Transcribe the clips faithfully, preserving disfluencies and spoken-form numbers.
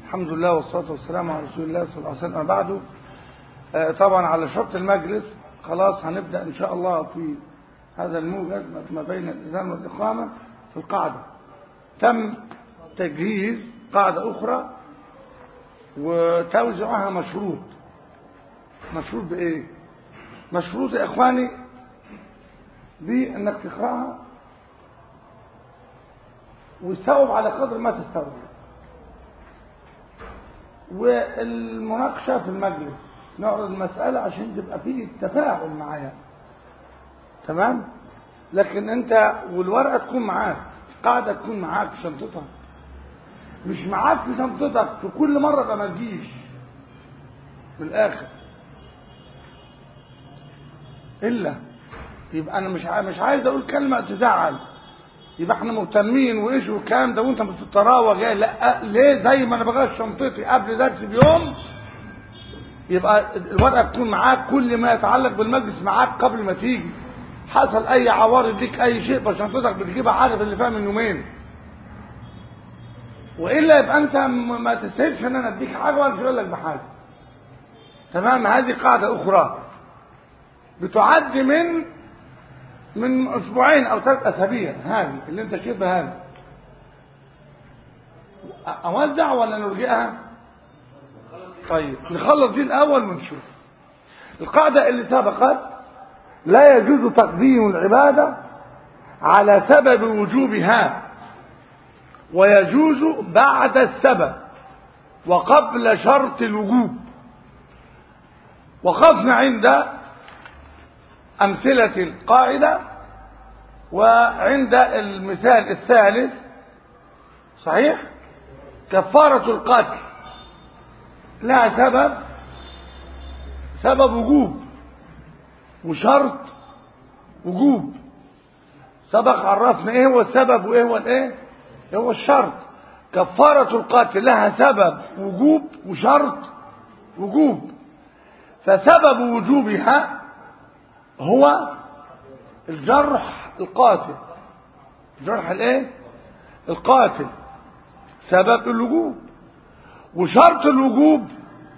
الحمد لله والصلاة والسلام على رسول الله صلى الله عليه وسلم. بعده آه طبعا على شرط المجلس خلاص هنبدأ إن شاء الله في هذا الموجز ما بين الإذان والإقامة في القاعدة. تم تجهيز قاعدة أخرى وتوزيعها مشروط. مشروط بإيه؟ مشروط يا إخواني بأنك تقرأها واستوعب على قدر ما تستوعب، والمناقشة في المجلس نعرض المسألة عشان تبقى فيه تفاعل معايا، تمام؟ لكن انت والورقة تكون معاك، قاعدة تكون معاك في شنطتك، مش معاك في شنطتك في كل مرة بقى ما تجيش من الآخر إلا يبقى أنا مش مش عايز أقول كلمة تزعل، يبقى احنا مهتمين وايش والكلام ده وانت في الطراوه جاي. لا ليه؟ زي ما انا بغش شنطتي قبل درس بيوم يبقى الورقه تكون معاك، كل ما يتعلق بالمجلس معاك قبل ما تيجي. حصل اي عوارض ليك اي شيء فشنطتك بتجيبها عارف اللي فيها من يومين، والا يبقى انت ما تستاهلش ان انا اديك حاجه ولا اقول لك بحاجه. تمام؟ هذه قاعده اخرى بتعد من من اسبوعين او ثلاث اسابيع، هذه اللي انت شايفها هذه. اوزع ولا نرجئها؟ طيب نخلص دي الاول ونشوف القاعده اللي سبقت. لا يجوز تقديم العباده على سبب وجوبها، ويجوز بعد السبب وقبل شرط الوجوب. وقفنا عند أمثلة القاعدة وعند المثال الثالث صحيح. كفارة القتل لها سبب سبب وجوب وشرط وجوب. سبق عرفنا ايه هو السبب وايه هو الايه هو الشرط. كفارة القتل لها سبب وجوب وشرط وجوب. فسبب وجوبها هو الجرح القاتل، جرح الايه القاتل سبب الوجوب. وشرط الوجوب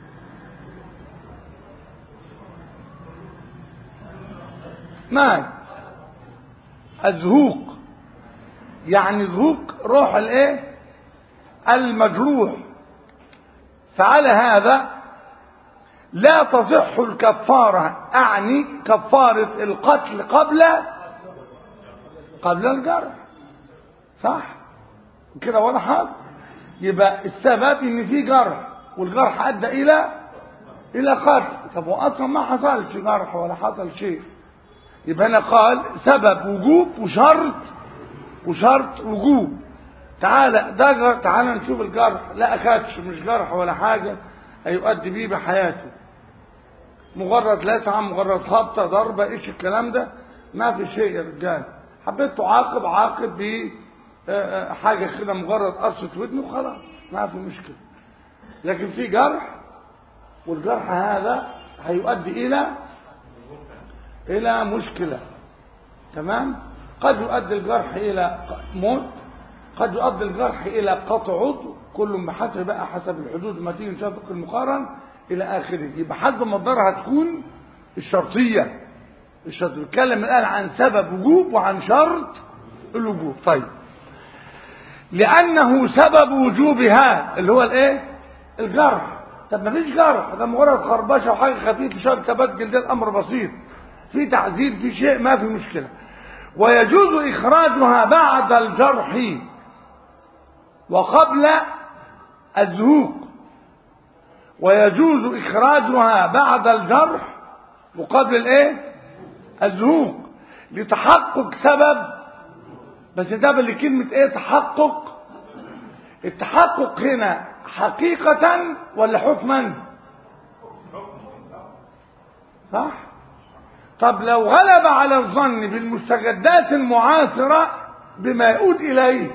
ما الزهوق، يعني زهوق روح الايه المجروح. فعلى هذا لا تصح الكفارة، أعني كفارة القتل قبل قبل الجرح، صح كده واضح؟ يبقى السبب ان في جرح والجرح ادى الى الى قتل. طب واصلا ما حصلش جرح ولا حصل شيء، يبقى هنا قال سبب وجوب وشرط وشرط وجوب. تعالى ده جرح، تعالى نشوف الجرح. لا اخدش، مش جرح ولا حاجه هيؤدي بيه بحياته، مجرد لسعة، مجرد خبطة ضربة، ايش الكلام ده؟ ما في شيء يا رجال. حبيت تعاقب عاقب ب حاجة كده مجرد قرصة ودن وخلاص، ما في مشكلة. لكن في جرح، والجرح هذا هيؤدي الى الى مشكلة، تمام؟ قد يؤدي الجرح الى موت، قد يؤدي الجرح الى قطع عضو، كل بحسب بقى حسب الحدود ما تيجي نشوف المقارن الى اخره. يبقى حسب مقدارها هتكون الشرطيه. الشرط بيتكلم الان عن سبب وجوب وعن شرط الوجوب. طيب لانه سبب وجوبها اللي هو الايه الجرح. طب ما فيش جرح، ده مجرد خربشه وحاجه خفيفه شويه ثبات جلد، الامر بسيط، في تعذيب في شيء، ما في مشكله. ويجوز اخراجها بعد الجرح وقبل الزهوق. ويجوز اخراجها بعد الجرح وقبل الايه الزهوق لتحقق سبب. بس ده اللي كلمه ايه تحقق. التحقق هنا حقيقه ولا حكما؟ صح. طب لو غلب على الظن بالمستجدات المعاصره بما يؤول اليه،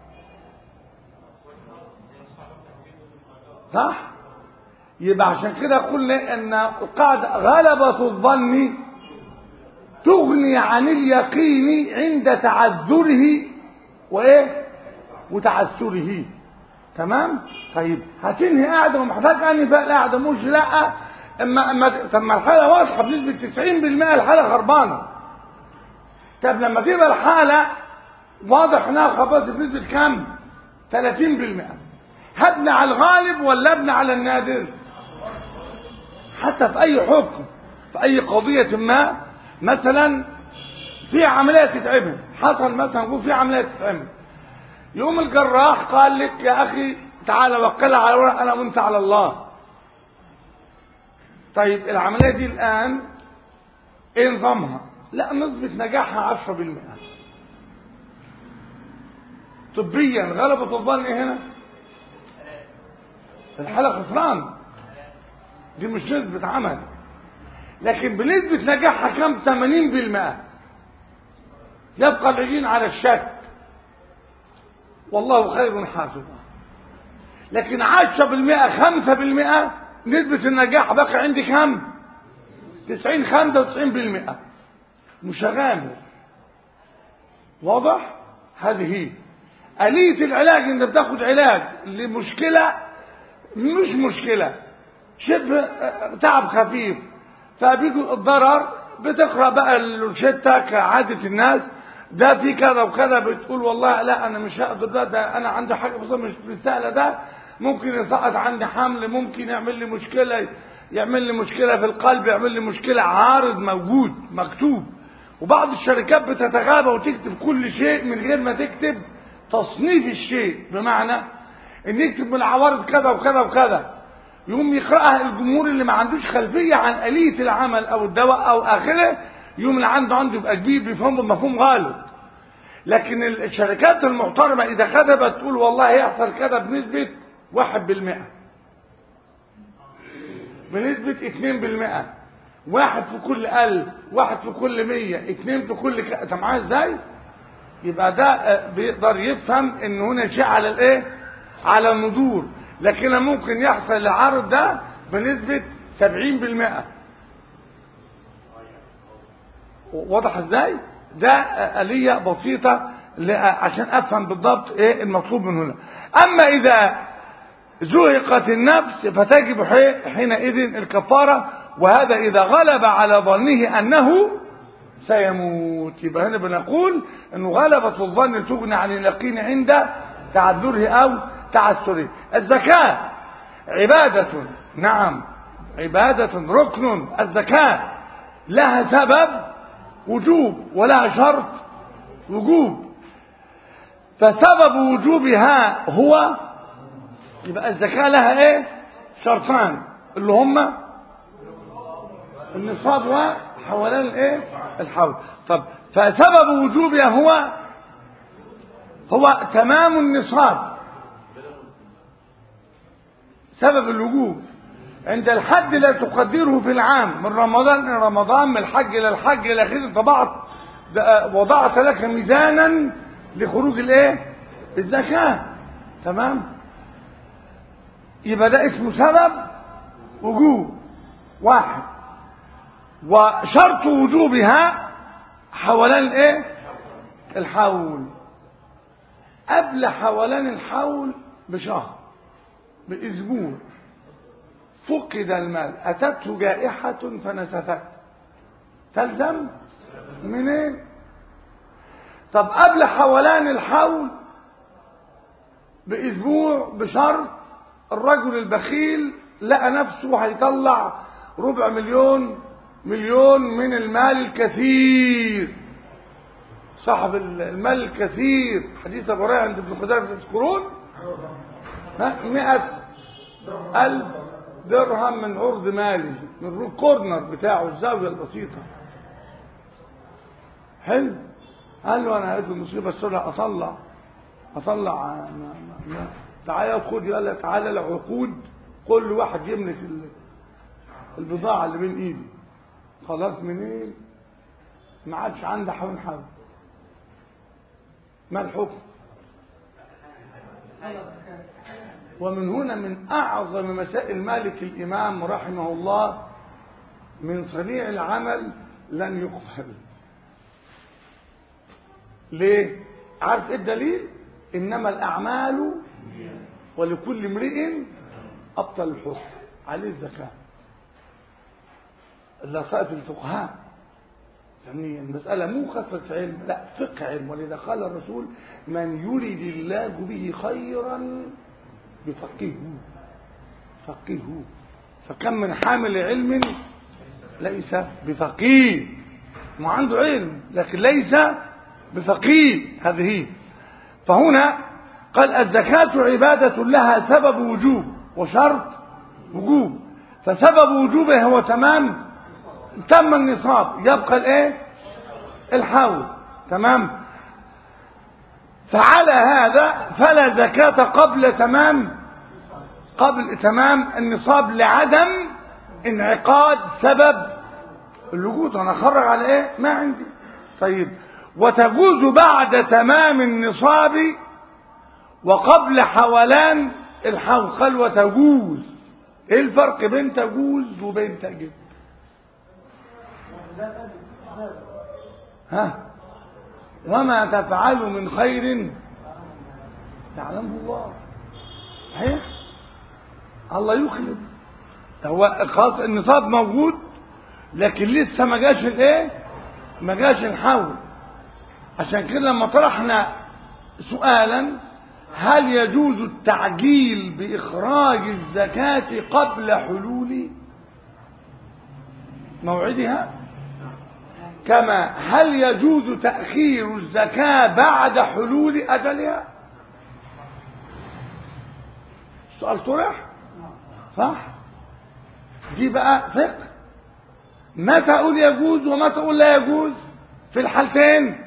صح؟ يبقى عشان كده قلنا ان القاعدة غلبة الظن تغني عن اليقين عند تعذره وايه وتعسره، تمام؟ طيب هتنهي قاعده ومحتاج انهي بقى القاعده، مش لا اما اما طب ما الحاله واضحه بنسبه تسعين بالمئة الحاله خربانه. طب لما تبقى الحاله واضح انها خربانه بنسبه كام؟ ثلاثين بالمئة، هبني على الغالب ولا ابني على النادر؟ حتى في اي حكم في اي قضيه ما، مثلا في عمليه تتعمل، حصل مثلا نقول في عمليه تتعمل، يوم الجراح قال لك يا اخي تعالى وكلها على ورق انا وانت على الله. طيب العمليه دي الان ايه نظامها؟ لا نسبه نجاحها عشرة بالمئة. طبيا غلبة الظن ايه هنا؟ الحاله خسران، دي مش نسبه عمل. لكن بنسبه نجاحها كم؟ ثمانين بالمئة. يبقى العجين على الشك والله خير حافظا. لكن عشرة بالمئة خمسة بالمئة نسبة النجاح بقى عندي كم؟ تسعين خمسة وتسعين بالمئة. مش هغامر. واضح؟ هذه هي آلية العلاج. انت بتاخد علاج لمشكلة مش مشكلة، شبه تعب خفيف، فبيجوا الضرر بتقرأ بقى الروشتة كعادة الناس، ده في كذا وكذا، بتقول والله لا انا مش هقدر، ده, ده انا عندي حاجه بس مش بالسهله، ده ممكن يسقط عندي حمل، ممكن يعمل لي مشكله، يعمل لي مشكله في القلب، يعمل لي مشكله، عارض موجود مكتوب. وبعض الشركات بتتغابى وتكتب كل شيء من غير ما تكتب تصنيف الشيء، بمعنى ان يكتب من العوارض كذا وكذا وكذا، يقوم يقراها الجمهور اللي ما عندوش خلفيه عن آلية العمل او الدواء او اخره، يوم اللي عنده عنده يبقى كبير بيفهم بمفهوم غالب. لكن الشركات المحترمه اذا كتبت تقول والله هيحصل كذا بنسبه واحد بالمئة، بنسبه اثنين بالمئة، واحد في كل ألف، واحد في كل مية، اثنين في كل ك... انت معايا ازاي؟ يبقى ده بيقدر يفهم ان هنا شيء على الايه؟ على الندور. لكن ممكن يحصل العرض ده بنسبه سبعين بالمئة. واضح ازاي؟ ده آلية بسيطة عشان افهم بالضبط ايه المطلوب من هنا. اما اذا زهقت النفس فتجب حينئذ الكفارة، وهذا اذا غلب على ظنه انه سيموت. يبقى هنا بنقول انه غلبة الظن تغني عن اليقين عند تعذره او تعسره. الزكاة عبادة، نعم عبادة ركن. الزكاة لها سبب وجوب ولها شرط وجوب، فسبب وجوبها هو، يبقى الزكاة لها ايه؟ شرطان اللي هما النصاب وحولان الايه؟ الحول. طب فسبب وجوبها هو هو تمام النصاب، سبب الوجوب عند الحج لا تقدره في العام، من رمضان الى رمضان، من الحج الى الحج الى اخره، طبعت وضعت لك ميزانا لخروج الايه؟ الزكاه. تمام؟ يبقى ده اسمه سبب وجوب واحد. وشرط وجوبها حولان الايه؟ الحول. قبل حولان الحول بشهر، باسبوع، فقد المال، اتته جائحة فنسفته، تلزم منين؟ طب قبل حولان الحول باسبوع بشرط، الرجل البخيل لقى نفسه هيطلع ربع مليون مليون من المال الكثير، صاحب المال الكثير، حديث ابو هريره عند ابن خزيمه تذكرون، مئة ألف درهم من عرض مالي، من الكورنر بتاعه، الزاويه البسيطه. حلو. قال له انا هات المصيبه السوداء، اطلع اطلع تعالى خد، قال لك تعالى العقود كل واحد يملك البضاعه اللي بين ايدي. خلاص منين؟ ما عادش عندي حول حول. ما الحكم؟ ومن هنا من اعظم مسائل مالك الامام رحمه الله، من صنيع العمل لن يقبل. ليه؟ عارف ايه الدليل؟ انما الاعمال، ولكل امرئ أبطل الحكم عليه الزكاة. اللصائف الفقهاء يعني المسألة مو كثرة علم، لا فقه علم. ولذا قال الرسول من يريد الله به خيرا يفقهه فقهه. فكم من حامل علم ليس بفقيه، ما عنده علم لكن ليس بفقيه. هذه فهنا قال الزكاة عبادة لها سبب وجوب وشرط وجوب. فسبب وجوبه هو تمام تم النصاب، يبقى الايه الحول. تمام. فعلى هذا فلا زكاة قبل تمام قبل تمام النصاب لعدم انعقاد سبب الوجود. انا اخرج على ايه ما عندي. طيب وتجوز بعد تمام النصاب وقبل حولان الحول. قال وتجوز. ايه الفرق بين تجوز وبين تجب؟ ها وما تفعل من خير يعلمه الله. صحيح الله يخلف. هو خاص النصاب موجود لكن لسه ما جاش الايه ما جاش الحول. عشان كده لما طرحنا سؤالا هل يجوز التعجيل بإخراج الزكاة قبل حلول موعدها، كما هل يجوز تأخير الزكاة بعد حلول أجلها؟ السؤال طرح صح؟ دي بقى فقه. متى أقول يجوز ومتى أقول لا يجوز في الحالتين؟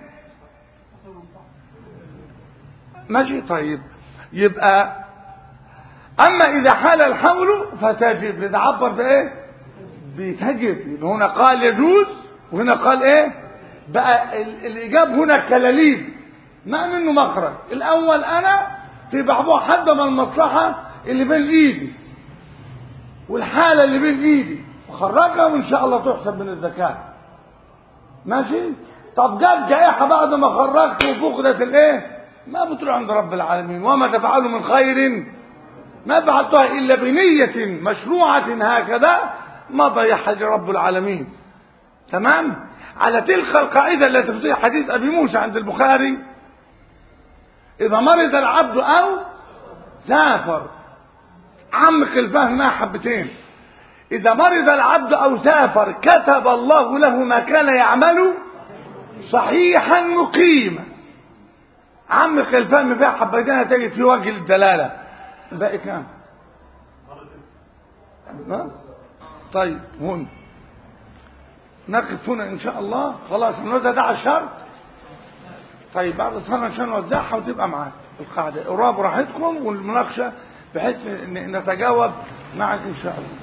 ماشي. طيب يبقى أما إذا حال الحول فتجب. نتعبر بإيه؟ بتجب. هنا قال يجوز وهنا قال إيه بقى. الإجاب هنا كلاليب ما منه مخرج. الأول أنا في بعضها حد من المصلحة اللي بين إيدي والحالة اللي بين إيدي وخرجها وإن شاء الله تحسب من الزكاة. ماشي. طب جت جائحة بعد ما خرجت وفقدت الإيه ما بتروح عند رب العالمين. وما تفعلوا من خير ما فعلتها إلا بنية مشروعة هكذا ما ضيعها رب العالمين. تمام. على تلك القاعدة التي في حديث أبي موسى عند البخاري إذا مرض العبد أو سافر. عمق الفهم ما حبتين. إذا مرض العبد أو سافر كتب الله له ما كان يعمل صحيحا مقيما. عمق الفهم فيها حبتين تجد في وجه الدلالة. باقي كام؟ طيب هون نقف هنا إن شاء الله. خلاص نوزع ده على الشرط. طيب بعد الصلاة عشان نوزعها وتبقى معاك القاعدة. قراب راحتكم والمناقشة بحيث نتجاوب معك إن شاء الله.